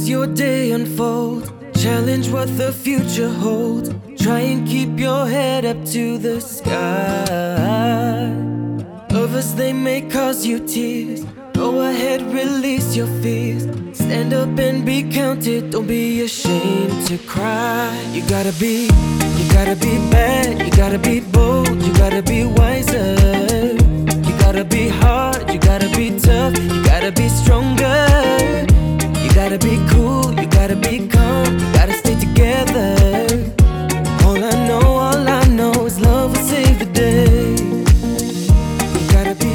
as your day unfolds. Challenge what the future holds. Try and keep your head up to the sky. Others, they may cause you tears. Go ahead, release your fears. Stand up and be counted. Don't be ashamed to cry. You gotta be bad. You gotta be bold. You gotta be wiser. You gotta be hard. You gotta be tough. You gotta be stronger. You gotta be cool. You gotta be calm. You gotta stay together. All I know is love will save the day. You gotta be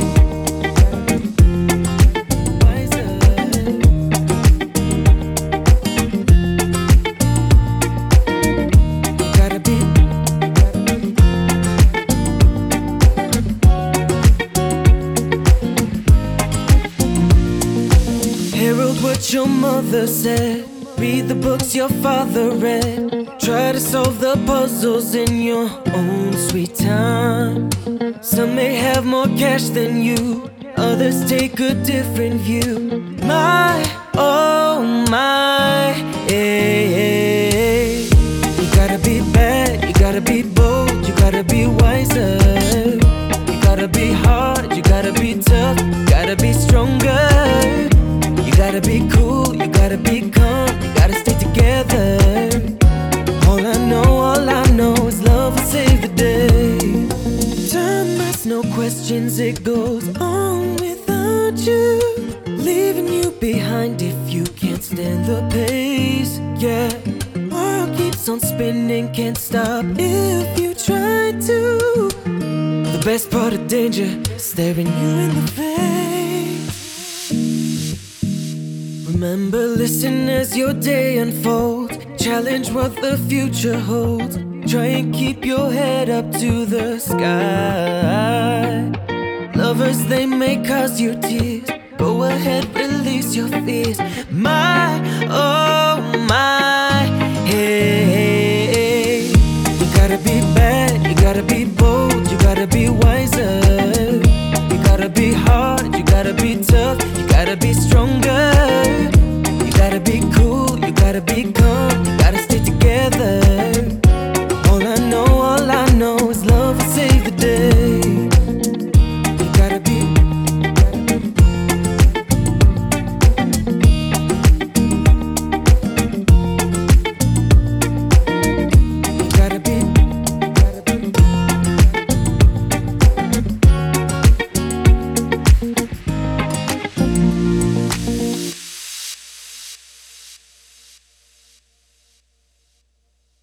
wiser. You gotta be herald what your mother said. Read the books your father read. Try to solve the puzzles in your own sweet time. Some may have more cash than you. Others take a different view. My, oh my, hey. You gotta be bad, you gotta be bold, you gotta be wiser. You gotta be hard, you gotta be tough, you gotta be stronger. You gotta be cool, you gotta be calm, you gotta stay together. All I know is love will save the day. Time asks no questions, it goes on without you, leaving you behind if you can't stand the pace. Yeah, world keeps on spinning, can't stop if you try to. The best part of danger, staring you in the face. Remember, listen as your day unfolds. Challenge what the future holds. Try and keep your head up to the sky. Lovers, they may cause you tears. Go ahead, release your fears. My, oh my,